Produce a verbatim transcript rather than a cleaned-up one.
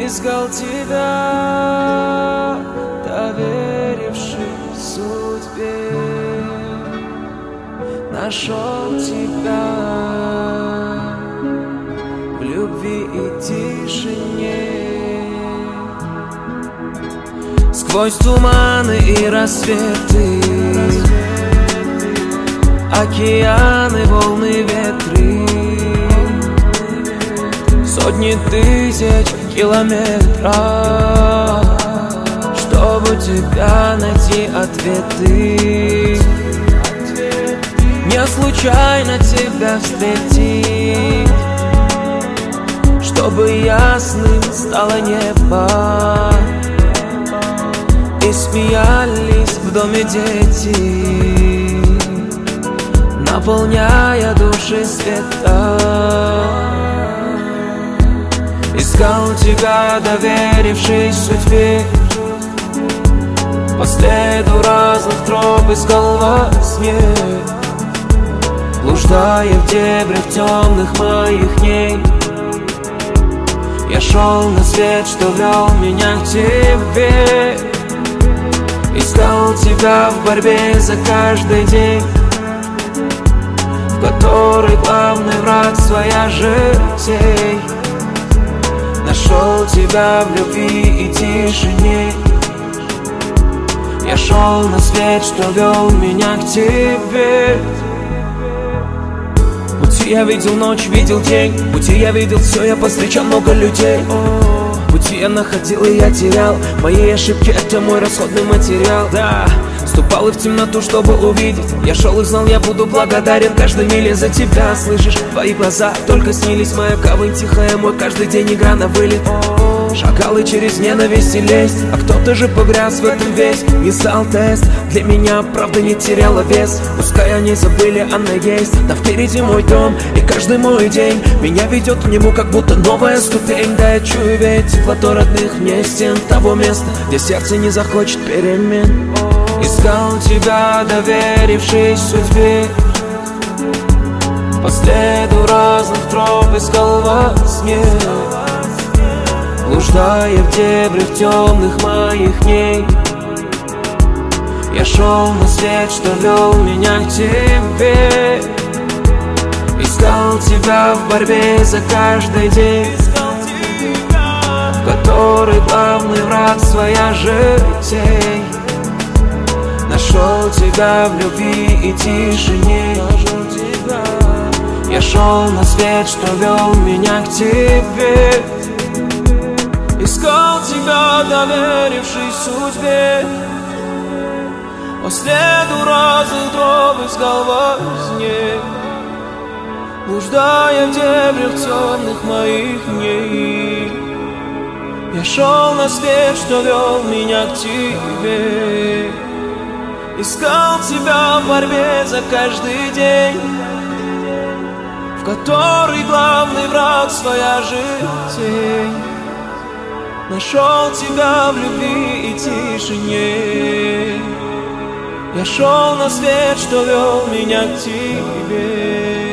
искал тебя, доверившись судьбе, нашел тебя в любви и тишине. Сквозь туманы и рассветы, океаны, волны, ветры, сотни тысяч километров, чтобы тебя найти ответы. Не случайно тебя встретить, чтобы ясным стало небо и смеялись в доме дети, наполняя души света. Искал тебя, доверившись судьбе, по следу разных троп искал во сне, блуждая в дебрях темных моих дней. Я шел на свет, что вел меня к тебе. Искал тебя в борьбе за каждый день, в которой главный враг своя жизнь. Нашел тебя в любви и тишине. Я шел на свет, что вел меня к тебе. В пути я видел ночь, видел день, в пути я видел все, я повстречал много людей. В пути я находил и я терял, мои ошибки — это мой расходный материал. Да, ступал и в темноту, чтобы увидеть. Я шел и знал, я буду благодарен каждой миле за тебя. Слышишь, твои глаза только снились, моя кавань тихая, мой каждый день игра на вылет. Шагал и через ненависть и лесть, а кто-то же погряз в этом весь. Не стал тест, для меня правда не теряла вес. Пускай они забыли, она есть, да впереди мой дом, и каждый мой день меня ведет к нему, как будто новая ступень. Да, я чую ведь теплоту родных мне стен, того места, где сердце не захочет перемен. Искал тебя, доверившись судьбе, по следу разных троп искал во сне, блуждая в дебрях темных моих дней. Я шел на свет, что вел меня к тебе. Искал тебя в борьбе за каждый день, в которой главный враг своя жизнь. Нашел тебя в любви и тишине. Я шел на свет, что вел меня к тебе. Искал тебя, доверившись судьбе, по следу разных троп искал во сне, блуждая в дебрях темных моих дней. Я шел на свет, что вел меня к тебе. Искал тебя в борьбе за каждый день, в которой главный враг своя жизнь. Нашел тебя в любви и тишине. Я шел на свет, что вел меня к тебе.